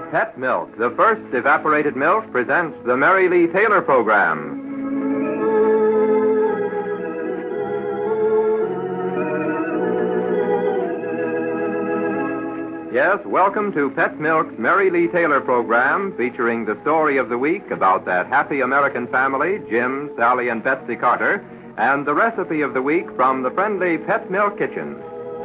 Pet Milk, the first evaporated milk, presents the Mary Lee Taylor program. Yes, welcome to Pet Milk's Mary Lee Taylor program, featuring the story of the week about that happy American family, Jim, Sally, and Betsy Carter, and the recipe of the week from the friendly Pet Milk Kitchen.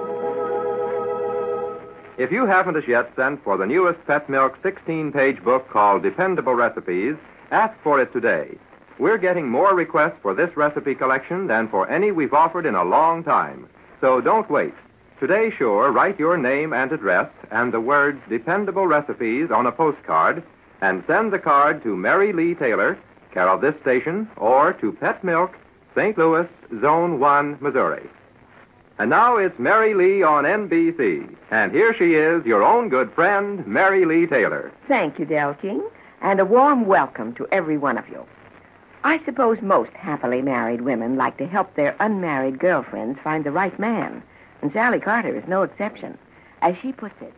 If you haven't as yet sent for the newest Pet Milk 16-page book called Dependable Recipes, ask for it today. We're getting more requests for this recipe collection than for any we've offered in a long time. So don't wait. Today, sure, write your name and address and the words Dependable Recipes on a postcard and send the card to Mary Lee Taylor, care of this station, or to Pet Milk, St. Louis, Zone 1, Missouri. And now it's Mary Lee on NBC. And here she is, your own good friend, Mary Lee Taylor. Thank you, Del King, and a warm welcome to every one of you. I suppose most happily married women like to help their unmarried girlfriends find the right man, and Sally Carter is no exception. As she puts it,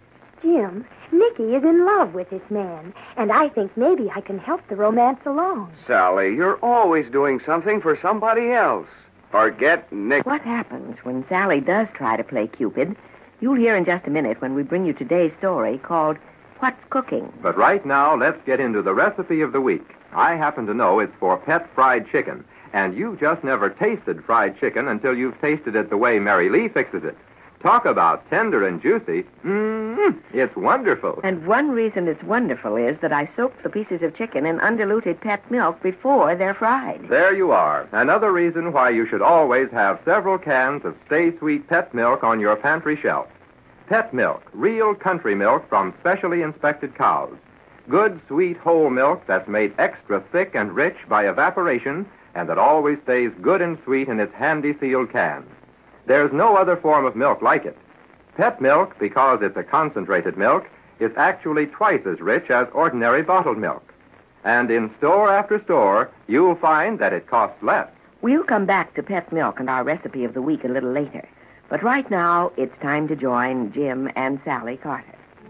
Jim, Nicky is in love with this man, and I think maybe I can help the romance along. Sally, you're always doing something for somebody else. Forget Nick. What happens when Sally does try to play Cupid? You'll hear in just a minute when we bring you today's story called What's Cooking. But right now, let's get into the recipe of the week. I happen to know it's for pet fried chicken, and you've just never tasted fried chicken until you've tasted it the way Mary Lee fixes it. Talk about tender and juicy. It's wonderful. And one reason it's wonderful is that I soaked the pieces of chicken in undiluted pet milk before they're fried. There you are. Another reason why you should always have several cans of Stay Sweet pet milk on your pantry shelf. Pet milk, real country milk from specially inspected cows. Good, sweet, whole milk that's made extra thick and rich by evaporation and that always stays good and sweet in its handy sealed can. There's no other form of milk like it. Pet milk, because it's a concentrated milk, is actually twice as rich as ordinary bottled milk. And in store after store, you'll find that it costs less. We'll come back to pet milk and our recipe of the week a little later. But right now, it's time to join Jim and Sally Carter.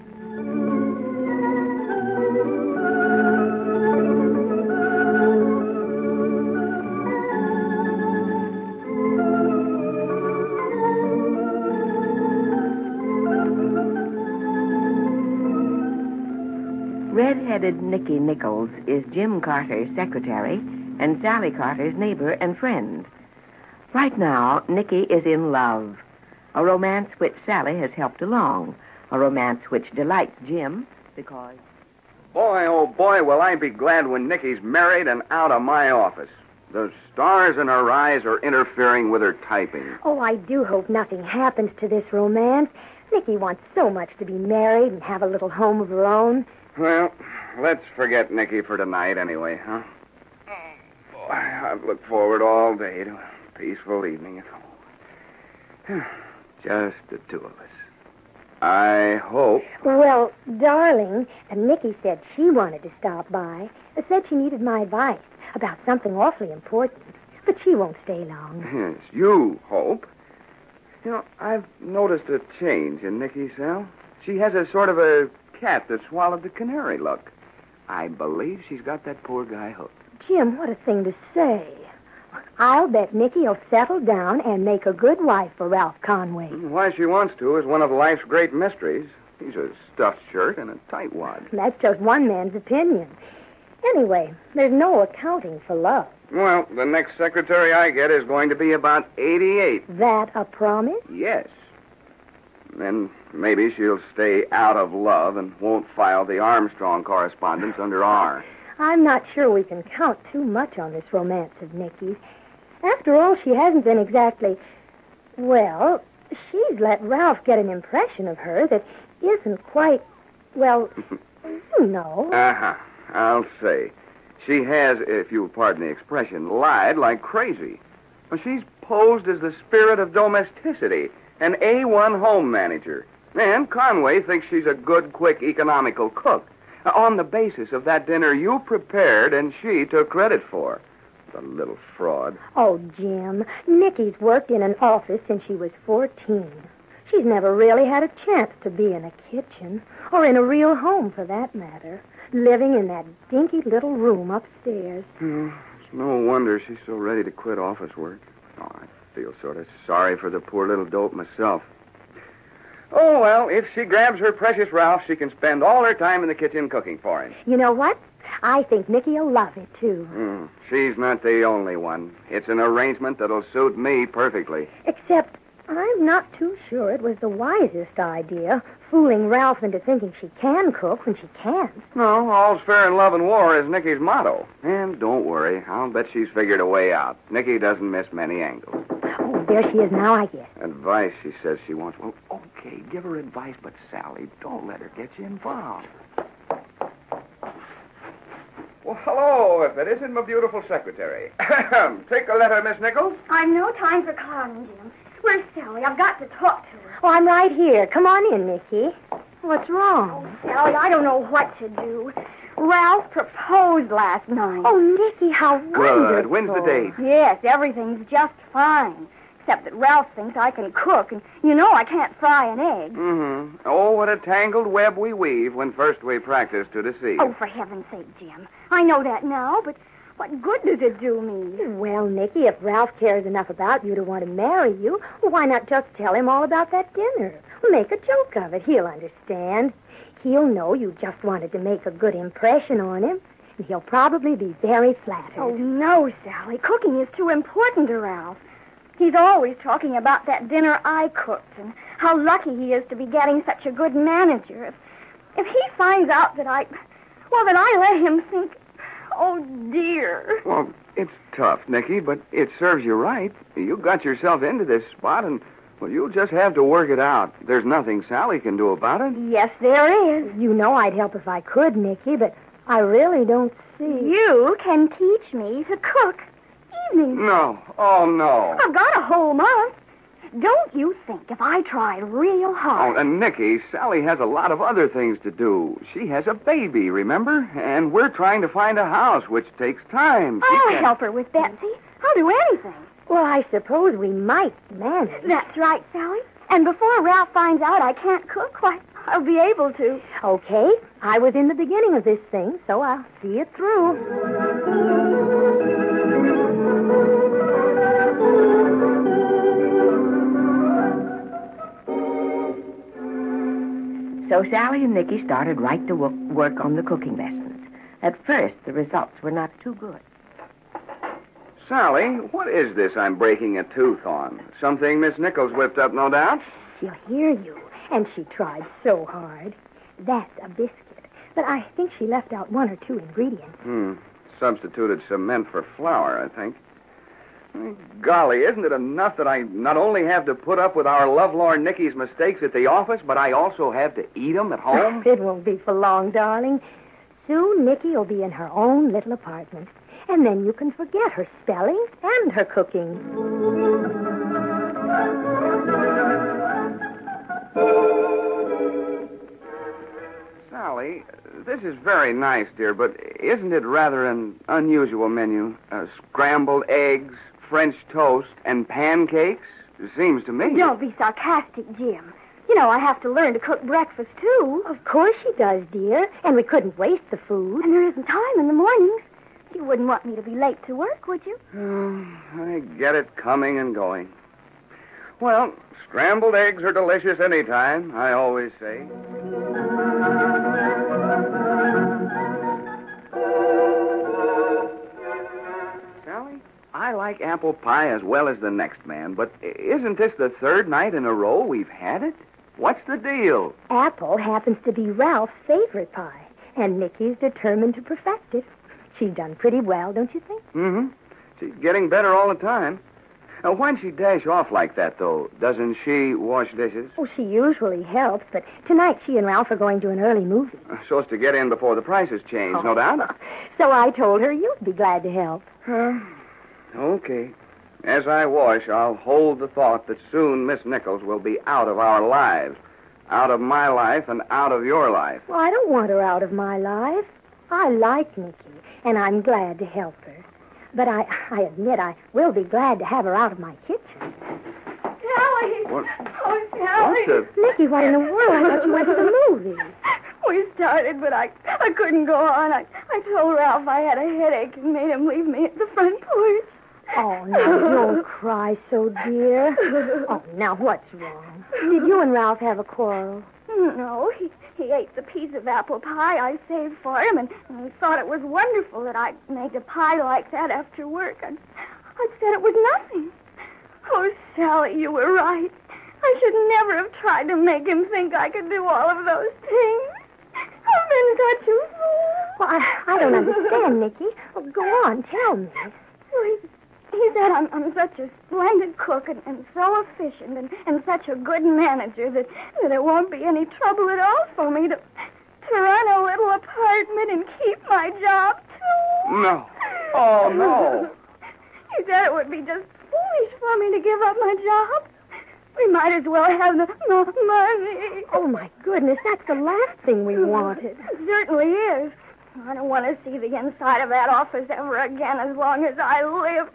Red-headed Nicky Nichols is Jim Carter's secretary and Sally Carter's neighbor and friend. Right now, Nicky is in love, a romance which Sally has helped along, a romance which delights Jim because... Boy, oh boy, will I be glad when Nicky's married and out of my office. The stars in her eyes are interfering with her typing. Oh, I do hope nothing happens to this romance. Nicky wants so much to be married and have a little home of her own. Well, let's forget Nicky for tonight anyway, huh? Boy, I've looked forward all day to a peaceful evening at home. Just the two of us. I hope... Well, darling, Nicky said she wanted to stop by. Said she needed my advice about something awfully important. But she won't stay long. Yes, you hope. You know, I've noticed a change in Nicky, Sal. She has a sort of a cat that swallowed the canary look. I believe she's got that poor guy hooked. Jim, what a thing to say. I'll bet Nicky'll settle down and make a good wife for Ralph Conway. Why she wants to is one of life's great mysteries. He's a stuffed shirt and a tightwad. That's just one man's opinion. Anyway, there's no accounting for love. Well, the next secretary I get is going to be about 88. That a promise? Yes. Then maybe she'll stay out of love and won't file the Armstrong correspondence under R. I'm not sure we can count too much on this romance of Nicky's. After all, she hasn't been exactly... Well, she's let Ralph get an impression of her that isn't quite... Well, you know. Uh-huh. I'll say. She has, if you'll pardon the expression, lied like crazy. Well, she's posed as the spirit of domesticity, an A1 home manager. And Conway thinks she's a good, quick, economical cook. On the basis of that dinner you prepared and she took credit for. The little fraud. Oh, Jim, Nicky's worked in an office since she was 14. She She's never really had a chance to be in a kitchen, or in a real home for that matter, living in that dinky little room upstairs. It's no wonder she's so ready to quit office work. Oh, I feel sort of sorry for the poor little dope myself. Oh, well, if she grabs her precious Ralph, she can spend all her time in the kitchen cooking for him. You know what? I think Nicky'll love it, too. She's not the only one. It's an arrangement that'll suit me perfectly. Except I'm not too sure it was the wisest idea, fooling Ralph into thinking she can cook when she can't. No, all's fair in love and war is Nicky's motto. And don't worry, I'll bet she's figured a way out. Nicky doesn't miss many angles. Oh, there she is now, I guess. Advice, she says she wants. Well, okay, give her advice, but Sally, don't let her get you involved. Well, hello, if it isn't my beautiful secretary. Take a letter, Miss Nichols. I've no time for clowning, Jim. Where's Sally? I've got to talk to her. Oh, I'm right here. Come on in, Nicky. What's wrong? Sally, I don't know what to do. Ralph proposed last night. Oh, Nicky, how wonderful. Good. When's the date? Yes, everything's just fine. Except that Ralph thinks I can cook, and you know I can't fry an egg. Mm-hmm. Oh, what a tangled web we weave when first we practice to deceive. Oh, for heaven's sake, Jim. I know that now, but what good does it do me? Well, Nicky, if Ralph cares enough about you to want to marry you, why not just tell him all about that dinner? Make a joke of it. He'll understand. He'll know you just wanted to make a good impression on him, and he'll probably be very flattered. Oh, no, Sally. Cooking is too important to Ralph. He's always talking about that dinner I cooked and how lucky he is to be getting such a good manager. If he finds out that I let him think, oh, dear. Well, it's tough, Nicky, but it serves you right. You got yourself into this spot, and, well, you'll just have to work it out. There's nothing Sally can do about it. Yes, there is. You know I'd help if I could, Nicky, but I really don't see. You can teach me to cook. No. Oh, no. I've got a whole month. Don't you think if I tried real hard... Oh, and Nicky, Sally has a lot of other things to do. She has a baby, remember? And we're trying to find a house, which takes time. I'll help her with Betsy. I'll do anything. Well, I suppose we might manage. That's right, Sally. And before Ralph finds out I can't cook, why, I'll be able to. Okay. I was in the beginning of this thing, so I'll see it through. So Sally and Nicky started right to work on the cooking lessons. At first, the results were not too good. Sally, what is this I'm breaking a tooth on? Something Miss Nichols whipped up, no doubt? She'll hear you, and she tried so hard. That's a biscuit, but I think she left out one or two ingredients. Substituted cement for flour, I think. Golly, isn't it enough that I not only have to put up with our lovelorn Nicky's mistakes at the office, but I also have to eat them at home? It won't be for long, darling. Soon Nicky will be in her own little apartment, and then you can forget her spelling and her cooking. Sally, this is very nice, dear, but isn't it rather an unusual menu? Scrambled eggs, French toast, and pancakes? It seems to me. Don't be sarcastic, Jim. You know I have to learn to cook breakfast, too. Of course she does, dear, and we couldn't waste the food. And there isn't time in the mornings. You wouldn't want me to be late to work, would you? I get it coming and going. Well, scrambled eggs are delicious any time, I always say. Sally, I like apple pie as well as the next man, but isn't this the third night in a row we've had it? What's the deal? Apple happens to be Ralph's favorite pie, and Nicky's determined to perfect it. She's done pretty well, don't you think? Mm-hmm. She's getting better all the time. Why'd she dash off like that, though? Doesn't she wash dishes? Oh, she usually helps, but tonight she and Ralph are going to an early movie. So as to get in before the prices change, no doubt? So I told her you'd be glad to help. Okay. As I wash, I'll hold the thought that soon Miss Nichols will be out of our lives. Out of my life and out of your life. Well, I don't want her out of my life. I like Nicky, and I'm glad to help her. But I admit I will be glad to have her out of my kitchen. Sally! What? Oh, Sally. Nicky, what in the world? I thought you went to the movies. We started, but I couldn't go on. I told Ralph I had a headache and made him leave me at the front porch. Oh, now don't cry so, dear. Oh, now what's wrong? Did you and Ralph have a quarrel? No, he ate the piece of apple pie I saved for him, and he thought it was wonderful that I'd made a pie like that after work. I'd said it was nothing. Oh, Sally, you were right. I should never have tried to make him think I could do all of those things. I've been such a fool. Well, I don't understand, Nicky. Well, go on, tell me. Well, he said I'm such a splendid cook and so efficient and such a good manager that it won't be any trouble at all for me to run a little apartment and keep my job, too. No. Oh, no. He said it would be just foolish for me to give up my job. We might as well have the money. Oh, my goodness, that's the last thing we wanted. It certainly is. I don't want to see the inside of that office ever again as long as I live.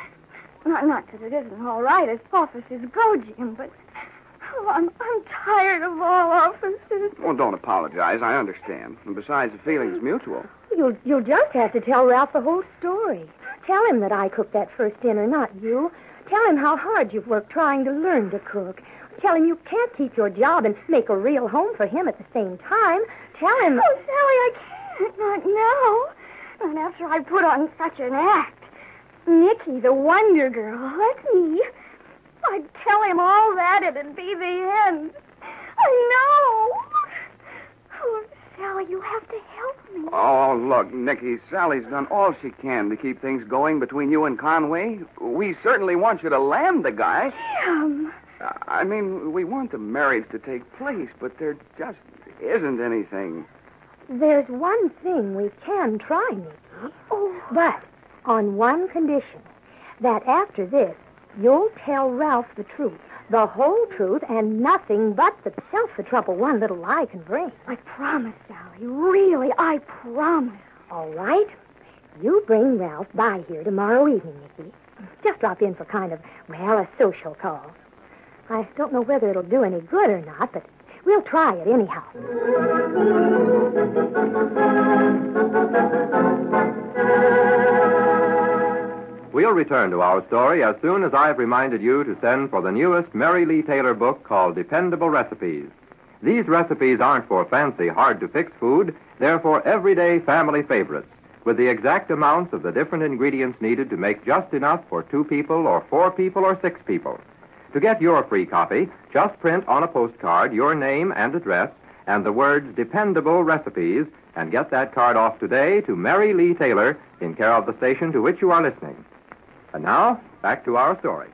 Not that it isn't all right as offices go, Jim, but I'm tired of all offices. Well, don't apologize. I understand. And besides, the feeling's mutual. You'll just have to tell Ralph the whole story. Tell him that I cooked that first dinner, not you. Tell him how hard you've worked trying to learn to cook. Tell him you can't keep your job and make a real home for him at the same time. Tell him... Oh, Sally, I can't. Not now. Not after I put on such an act. Nicky, the Wonder Girl, that's me. I'd tell him all that, it'd be the end. I know. Oh, Sally, you have to help me. Oh, look, Nicky, Sally's done all she can to keep things going between you and Conway. We certainly want you to land the guy. Jim. I mean, we want the marriage to take place, but there just isn't anything. There's one thing we can try, Nicky. Oh. But on one condition, that after this, you'll tell Ralph the truth, the whole truth, and nothing but the trouble one little lie can bring. I promise, Sally. Really, I promise. All right. You bring Ralph by here tomorrow evening, Nicky. Just drop in for kind of, a social call. I don't know whether it'll do any good or not, but we'll try it anyhow. We'll return to our story as soon as I've reminded you to send for the newest Mary Lee Taylor book called Dependable Recipes. These recipes aren't for fancy, hard-to-fix food. They're for everyday family favorites, with the exact amounts of the different ingredients needed to make just enough for 2 people or 4 people or 6 people. To get your free copy, just print on a postcard your name and address and the words Dependable Recipes, and get that card off today to Mary Lee Taylor in care of the station to which you are listening. And now, back to our story.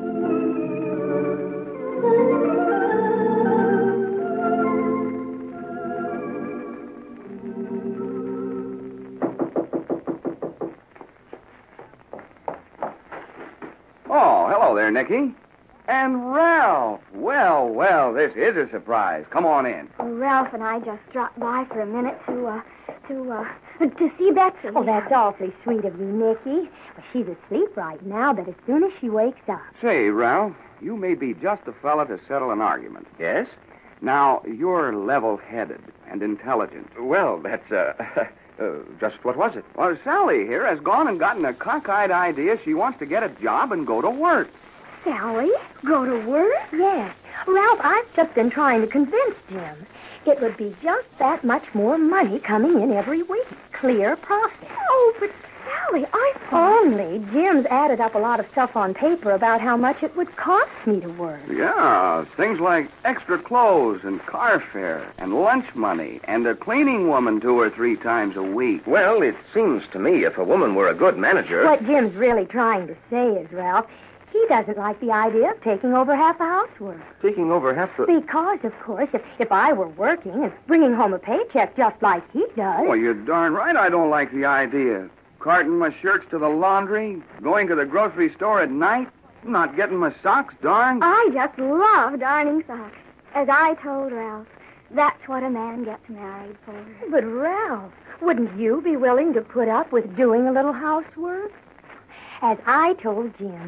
Oh, hello there, Nicky. And Ralph. Well, this is a surprise. Come on in. Oh, Ralph and I just dropped by for a minute to see Betsy. Oh, that's awfully sweet of you, Nicky. Well, she's asleep right now, but as soon as she wakes up... Say, Ralph, you may be just the fella to settle an argument. Yes? Now, you're level-headed and intelligent. Well, that's, just what was it? Well, Sally here has gone and gotten a cockeyed idea she wants to get a job and go to work. Sally, go to work? Yes. Ralph, I've just been trying to convince Jim. It would be just that much more money coming in every week. Clear profit. Oh, but Sally, I thought... Only Jim's added up a lot of stuff on paper about how much it would cost me to work. Yeah, things like extra clothes and car fare and lunch money and a cleaning woman 2 or 3 times a week. Well, it seems to me if a woman were a good manager... What Jim's really trying to say is, Ralph, he doesn't like the idea of taking over half the housework. Taking over half the... Because, of course, if I were working and bringing home a paycheck just like he does... Well, you're darn right I don't like the idea. Carting my shirts to the laundry, going to the grocery store at night, not getting my socks darned. I just love darning socks. As I told Ralph, that's what a man gets married for. But, Ralph, wouldn't you be willing to put up with doing a little housework? As I told Jim,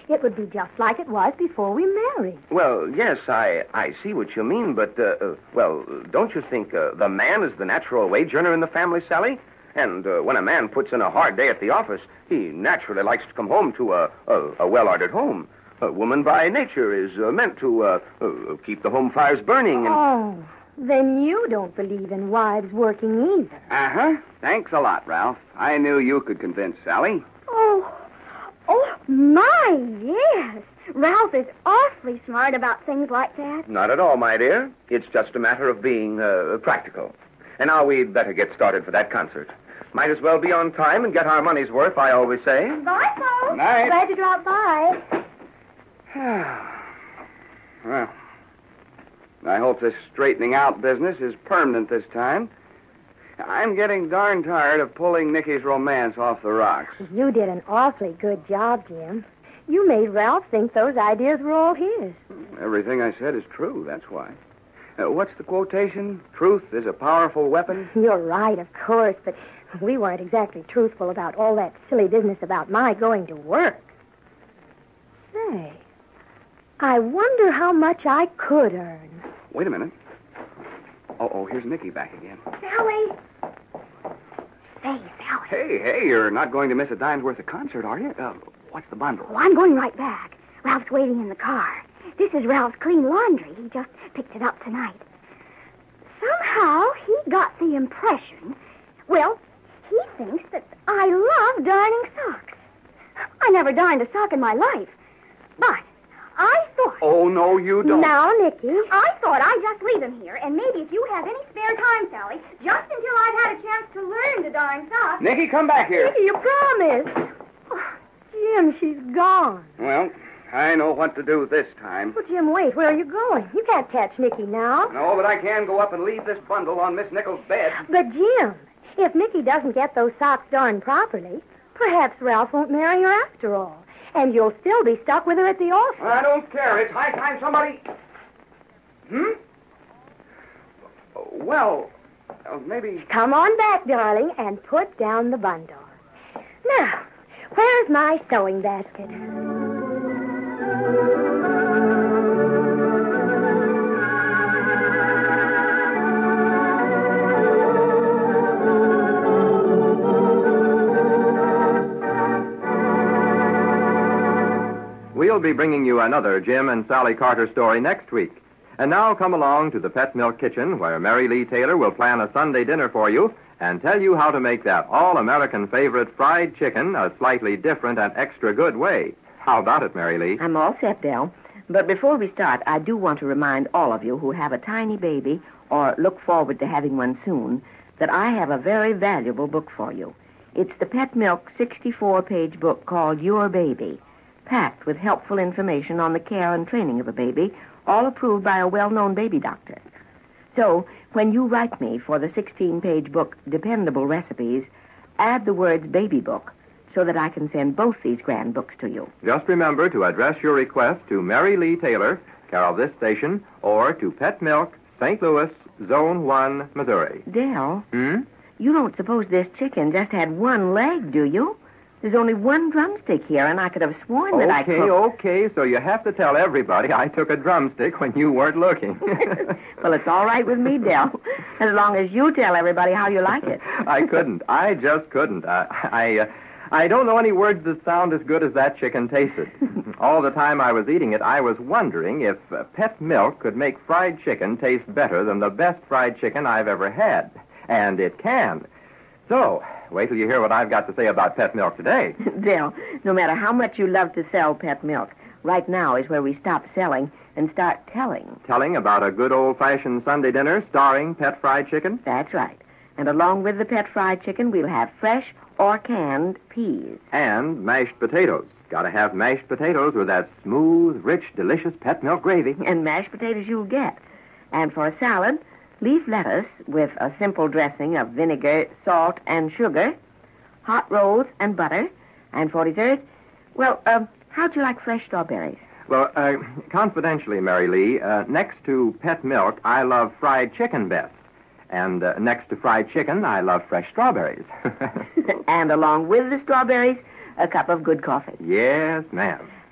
It would be just like it was before we married. Well, yes, I see what you mean, but, don't you think the man is the natural wage earner in the family, Sally? And when a man puts in a hard day at the office, he naturally likes to come home to a well-ordered home. A woman by nature is meant to keep the home fires burning. And... Oh, then you don't believe in wives working either. Uh-huh. Thanks a lot, Ralph. I knew you could convince Sally. Oh, my, yes. Ralph is awfully smart about things like that. Not at all, my dear. It's just a matter of being practical. And now we'd better get started for that concert. Might as well be on time and get our money's worth, I always say. Bye, folks. Night. Glad to drop by. Well, I hope this straightening out business is permanent this time. I'm getting darn tired of pulling Nicky's romance off the rocks. You did an awfully good job, Jim. You made Ralph think those ideas were all his. Everything I said is true, that's why. What's the quotation? Truth is a powerful weapon? You're right, of course, but we weren't exactly truthful about all that silly business about my going to work. Say, I wonder how much I could earn. Wait a minute. Oh, here's Nicky back again. Sally. Say, Sally. Hey, you're not going to miss a dime's worth of concert, are you? What's the bundle? Oh, I'm going right back. Ralph's waiting in the car. This is Ralph's clean laundry. He just picked it up tonight. Somehow he got the impression, well, he thinks that I love darning socks. I never darned a sock in my life. But I thought... Oh, no, you don't. Now, Nicky. I thought I'd just leave him here, and maybe if you have any spare time, Sally, just until I've had a chance to learn to darn socks... Nicky, come back here. Nicky, you promised. Oh, Jim, she's gone. Well, I know what to do this time. Well, Jim, wait. Where are you going? You can't catch Nicky now. No, but I can go up and leave this bundle on Miss Nichols' bed. But, Jim, if Nicky doesn't get those socks darned properly, perhaps Ralph won't marry her after all. And you'll still be stuck with her at the office. I don't care. It's high time somebody... Well, maybe... Come on back, darling, and put down the bundle. Now, where's my sewing basket? We'll be bringing you another Jim and Sally Carter story next week. And now come along to the Pet Milk Kitchen, where Mary Lee Taylor will plan a Sunday dinner for you and tell you how to make that all-American favorite fried chicken a slightly different and extra good way. How about it, Mary Lee? I'm all set, Del. But before we start, I do want to remind all of you who have a tiny baby or look forward to having one soon that I have a very valuable book for you. It's the Pet Milk 64-page book called Your Baby, packed with helpful information on the care and training of a baby, all approved by a well-known baby doctor. So, when you write me for the 16-page book, Dependable Recipes, add the words baby book so that I can send both these grand books to you. Just remember to address your request to Mary Lee Taylor, care of this station, or to Pet Milk, St. Louis, Zone 1, Missouri. Del, you don't suppose this chicken just had one leg, do you? There's only one drumstick here, and I could have sworn that I cooked... Okay, so you have to tell everybody I took a drumstick when you weren't looking. Well, it's all right with me, Del, as long as you tell everybody how you like it. I couldn't. I just couldn't. I don't know any words that sound as good as that chicken tasted. All the time I was eating it, I was wondering if Pet Milk could make fried chicken taste better than the best fried chicken I've ever had. And it can. So, wait till you hear what I've got to say about Pet Milk today. Del, no matter how much you love to sell Pet Milk, right now is where we stop selling and start telling. Telling about a good old-fashioned Sunday dinner starring pet fried chicken? That's right. And along with the pet fried chicken, we'll have fresh or canned peas. And mashed potatoes. Gotta have mashed potatoes with that smooth, rich, delicious Pet Milk gravy. And mashed potatoes you'll get. And for a salad, leaf lettuce with a simple dressing of vinegar, salt, and sugar, hot rolls and butter. And for dessert, well, how'd you like fresh strawberries? Well, confidentially, Mary Lee, next to Pet Milk, I love fried chicken best. And next to fried chicken, I love fresh strawberries. And along with the strawberries, a cup of good coffee. Yes, ma'am.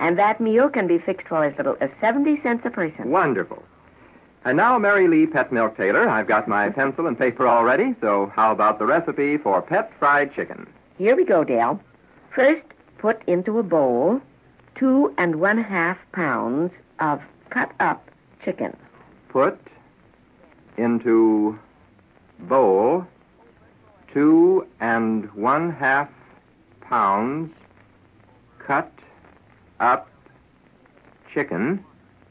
And that meal can be fixed for as little as 70 cents a person. Wonderful. And now, Mary Lee Pet Milk Taylor, I've got my pencil and paper all ready, so how about the recipe for pet fried chicken? Here we go, Dale. First, put into a bowl 2 1/2 pounds of cut-up chicken. Put into bowl 2 1/2 pounds cut up chicken.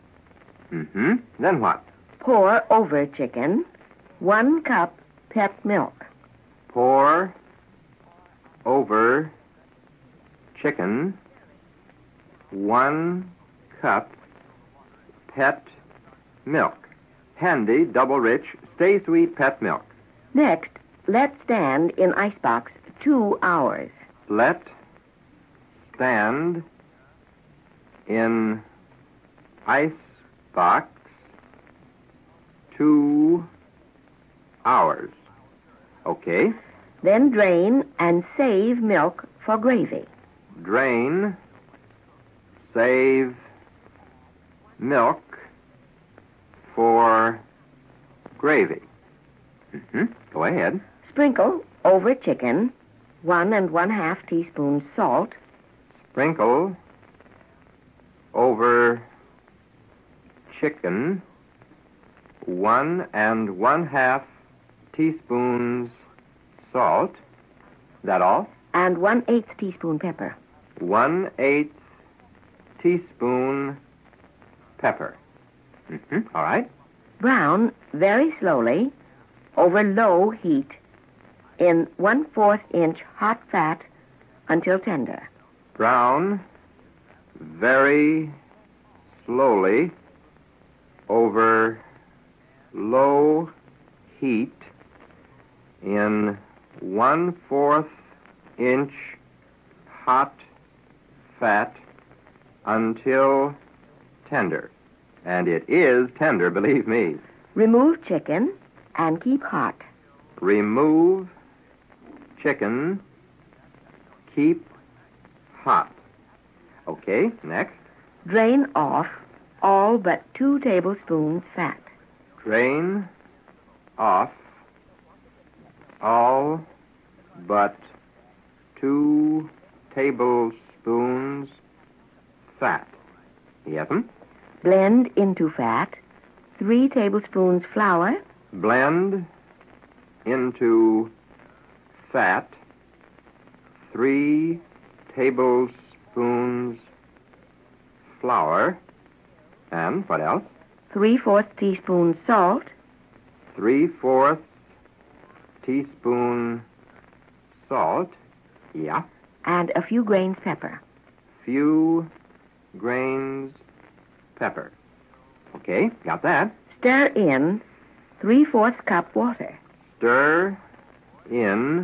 Then what? Pour over chicken 1 cup pet milk. Pour over chicken 1 cup pet milk. Handy, double-rich, stay-sweet pet milk. Next, let stand in icebox 2 hours. Let stand in ice box 2 hours. Okay. Then drain and save milk for gravy. Drain, save milk for gravy. Go ahead. Sprinkle over chicken 1 1/2 teaspoons salt. Sprinkle over chicken 1 1/2 teaspoons salt. That all? And 1/8 teaspoon pepper. 1/8 teaspoon pepper. All right. Brown very slowly over low heat in 1/4 inch hot fat until tender. Brown very slowly over low heat in 1/4 inch hot fat until tender. And it is tender, believe me. Remove chicken and keep hot. Remove chicken, keep hot. Okay, next. Drain off all but 2 tablespoons fat. Drain off all but 2 tablespoons fat. Yes'm. Blend into fat 3 tablespoons flour. Blend into fat 3 tablespoons flour. And what else? 3/4 teaspoon salt. 3/4 teaspoon salt. Yeah. And a few grains pepper. Few grains pepper. Okay, got that. Stir in 3/4 cup water. Stir in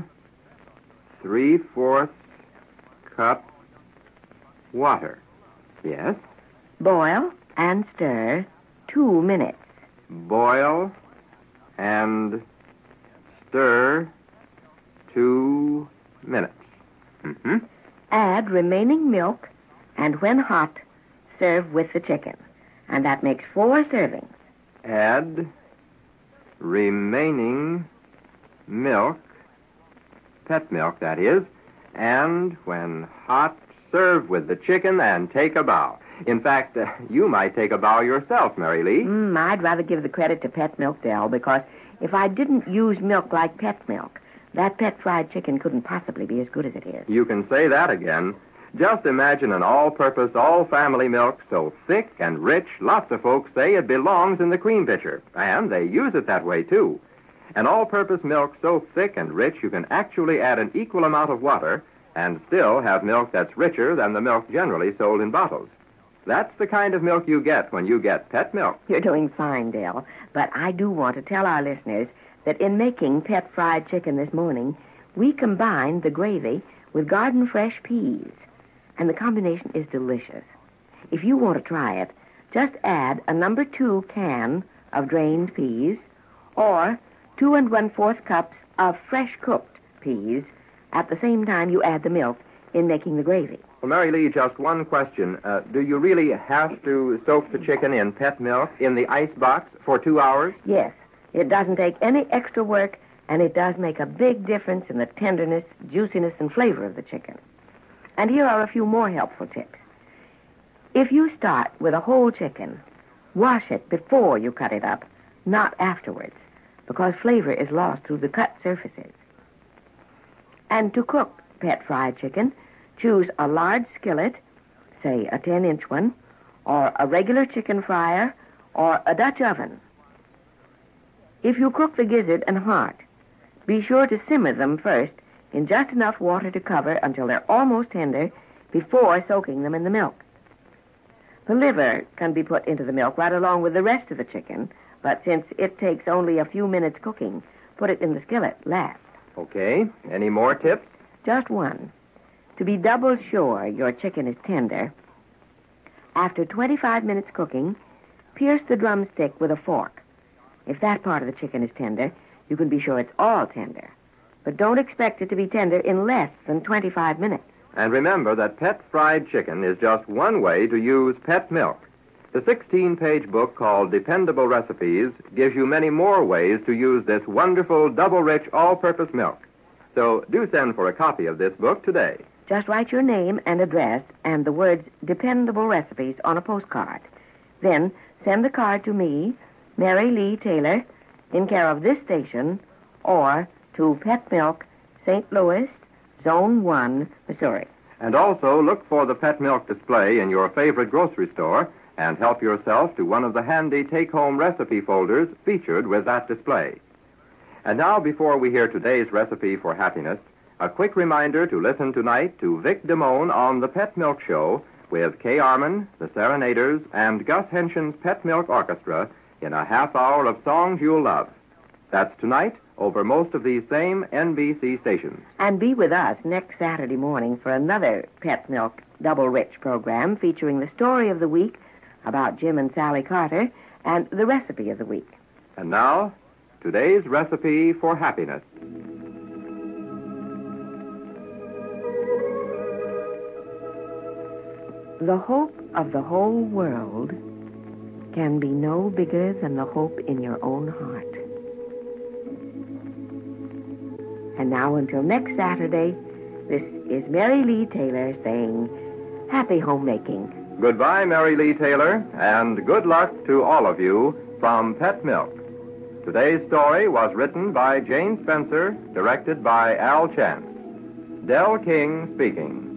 3/4 cup water. Yes. Boil and stir 2 minutes. Boil and stir 2 minutes. Add remaining milk, and when hot, serve with the chicken. And that makes 4 servings. Add remaining milk, pet milk that is, and when hot, serve with the chicken and take a bow. In fact, you might take a bow yourself, Mary Lee. I'd rather give the credit to Pet Milk, Dell, because if I didn't use milk like pet milk, that pet fried chicken couldn't possibly be as good as it is. You can say that again. Just imagine an all-purpose, all-family milk so thick and rich, lots of folks say it belongs in the cream pitcher. And they use it that way, too. An all-purpose milk so thick and rich you can actually add an equal amount of water and still have milk that's richer than the milk generally sold in bottles. That's the kind of milk you get when you get pet milk. You're doing fine, Dale. But I do want to tell our listeners that in making pet fried chicken this morning, we combined the gravy with garden fresh peas. And the combination is delicious. If you want to try it, just add a number 2 can of drained peas or 2 1/4 cups of fresh cooked peas at the same time you add the milk in making the gravy. Well, Mary Lee, just one question. Do you really have to soak the chicken in pet milk in the ice box for 2 hours? Yes. It doesn't take any extra work, and it does make a big difference in the tenderness, juiciness, and flavor of the chicken. And here are a few more helpful tips. If you start with a whole chicken, wash it before you cut it up, not afterwards, because flavor is lost through the cut surfaces. And to cook pet fried chicken, choose a large skillet, say a 10-inch one, or a regular chicken fryer, or a Dutch oven. If you cook the gizzard and heart, be sure to simmer them first in just enough water to cover until they're almost tender before soaking them in the milk. The liver can be put into the milk right along with the rest of the chicken, but since it takes only a few minutes cooking, put it in the skillet last. Okay. Any more tips? Just one. To be double sure your chicken is tender, after 25 minutes cooking, pierce the drumstick with a fork. If that part of the chicken is tender, you can be sure it's all tender. But don't expect it to be tender in less than 25 minutes. And remember that pet fried chicken is just one way to use pet milk. The 16-page book called Dependable Recipes gives you many more ways to use this wonderful double-rich all-purpose milk. So do send for a copy of this book today. Just write your name and address and the words Dependable Recipes on a postcard. Then send the card to me, Mary Lee Taylor, in care of this station, or to Pet Milk, St. Louis, Zone 1, Missouri. And also look for the pet milk display in your favorite grocery store and help yourself to one of the handy take-home recipe folders featured with that display. And now, before we hear today's recipe for happiness, a quick reminder to listen tonight to Vic Damone on the Pet Milk Show with Kay Arman, the Serenaders, and Gus Henshin's Pet Milk Orchestra in a half hour of songs you'll love. That's tonight over most of these same NBC stations. And be with us next Saturday morning for another Pet Milk Double Rich program featuring the story of the week about Jim and Sally Carter and the recipe of the week. And now, today's recipe for happiness. The hope of the whole world can be no bigger than the hope in your own heart. And now, until next Saturday, this is Mary Lee Taylor saying, happy homemaking. Goodbye, Mary Lee Taylor, and good luck to all of you from Pet Milk. Today's story was written by Jane Spencer, directed by Al Chance. Del King speaking.